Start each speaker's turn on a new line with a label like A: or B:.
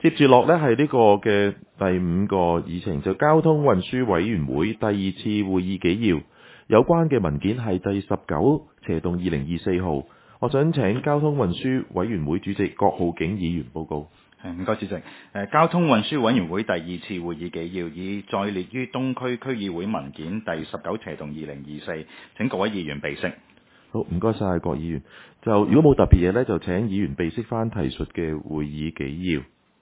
A: 接住落呢係呢個嘅第5個議程，就交通運輸委員會第2次會議紀要，有關嘅文件係第19/2024號。我想請交通運輸委員會主席郭浩景議員報告。
B: 唔該，主席。交通運輸委員會第2次會議紀要已載列於東區區議會文件第19/2024，請各位議員備悉。
A: 好，唔該晒郭議員。就如果冇特別嘢呢，就請議員備悉翻提述嘅會議紀要。